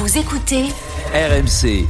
Vous écoutez RMC.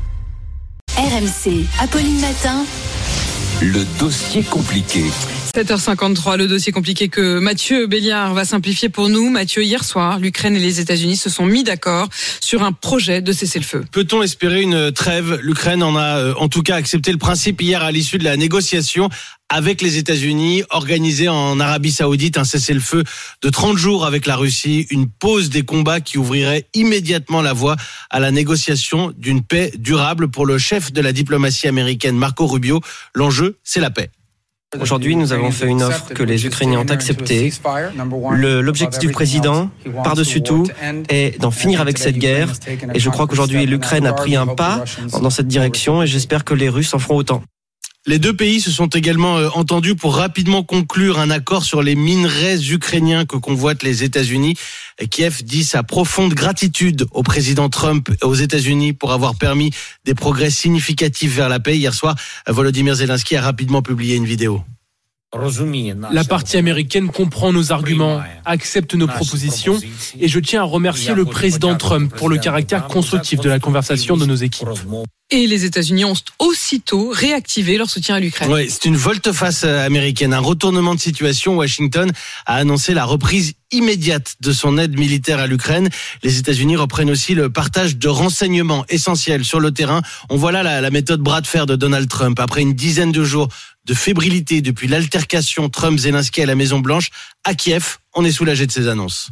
RMC, Apolline Matin. Le dossier compliqué. 7h53, le dossier compliqué que Mathieu Béliard va simplifier pour nous. Mathieu, hier soir, l'Ukraine et les États-Unis se sont mis d'accord sur un projet de cessez-le-feu. Peut-on espérer une trêve ? L'Ukraine en a en tout cas accepté le principe hier à l'issue de la négociation avec les États-Unis, organisé en Arabie Saoudite, un cessez-le-feu de 30 jours avec la Russie, une pause des combats qui ouvrirait immédiatement la voie à la négociation d'une paix durable. Pour le chef de la diplomatie américaine, Marco Rubio, l'enjeu, c'est la paix. Aujourd'hui, nous avons fait une offre que les Ukrainiens ont acceptée. L'objectif du président, par-dessus tout, est d'en finir avec cette guerre. Et je crois qu'aujourd'hui, l'Ukraine a pris un pas dans cette direction et j'espère que les Russes en feront autant. Les deux pays se sont également entendus pour rapidement conclure un accord sur les minerais ukrainiens que convoitent les États-Unis. Kiev dit sa profonde gratitude au président Trump et aux États-Unis pour avoir permis des progrès significatifs vers la paix. Hier soir, Volodymyr Zelensky a rapidement publié une vidéo. La partie américaine comprend nos arguments, accepte nos propositions et je tiens à remercier le président Trump pour le caractère constructif de la conversation de nos équipes. Et les États-Unis ont aussitôt réactivé leur soutien à l'Ukraine. Oui, c'est une volte-face américaine, un retournement de situation. Washington a annoncé la reprise immédiate de son aide militaire à l'Ukraine. Les États-Unis reprennent aussi le partage de renseignements essentiels sur le terrain. On voit là la méthode bras de fer de Donald Trump. Après une dizaine de jours de fébrilité depuis l'altercation Trump-Zelensky à la Maison-Blanche, à Kiev, on est soulagé de ces annonces.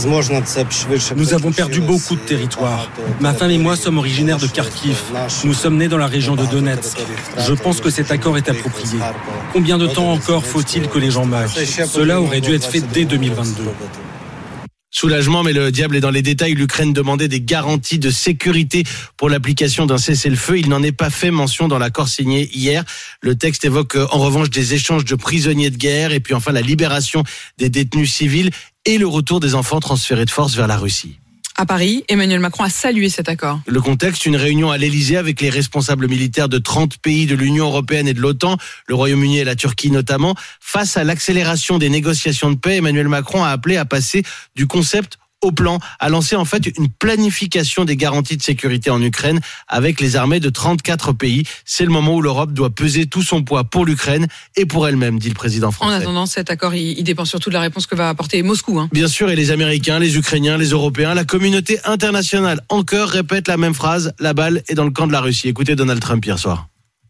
Nous avons perdu beaucoup de territoire. Ma femme et moi sommes originaires de Kharkiv. Nous sommes nés dans la région de Donetsk. Je pense que cet accord est approprié. Combien de temps encore faut-il que les gens meurent ? Cela aurait dû être fait dès 2022. Soulagement, mais le diable est dans les détails. L'Ukraine demandait des garanties de sécurité pour l'application d'un cessez-le-feu. Il n'en est pas fait mention dans l'accord signé hier. Le texte évoque en revanche des échanges de prisonniers de guerre et puis enfin la libération des détenus civils et le retour des enfants transférés de force vers la Russie. À Paris, Emmanuel Macron a salué cet accord. Le contexte, une réunion à l'Elysée avec les responsables militaires de 30 pays de l'Union européenne et de l'OTAN, le Royaume-Uni et la Turquie notamment. Face à l'accélération des négociations de paix, Emmanuel Macron a appelé à passer du concept au plan, à lancer en fait une planification des garanties de sécurité en Ukraine avec les armées de 34 pays. C'est le moment où l'Europe doit peser tout son poids pour l'Ukraine et pour elle-même, dit le président français. En attendant, cet accord, il dépend surtout de la réponse que va apporter Moscou. Bien sûr, et les Américains, les Ukrainiens, les Européens, la communauté internationale, encore répète la même phrase, la balle est dans le camp de la Russie. Écoutez Donald Trump hier soir.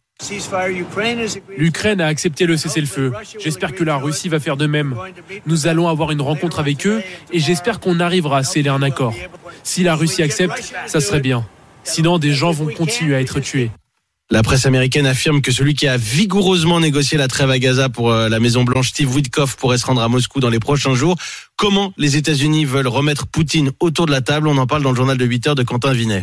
L'Ukraine a accepté le cessez-le-feu. J'espère que la Russie va faire de même. Nous allons avoir une rencontre avec eux et j'espère qu'on arrivera à sceller un accord. Si la Russie accepte, ça serait bien. Sinon, des gens vont continuer à être tués. La presse américaine affirme que celui qui a vigoureusement négocié la trêve à Gaza pour la Maison-Blanche, Steve Witkoff, pourrait se rendre à Moscou dans les prochains jours. Comment les États-Unis veulent remettre Poutine autour de la table ? On en parle dans le journal de 8h de Quentin Vinet.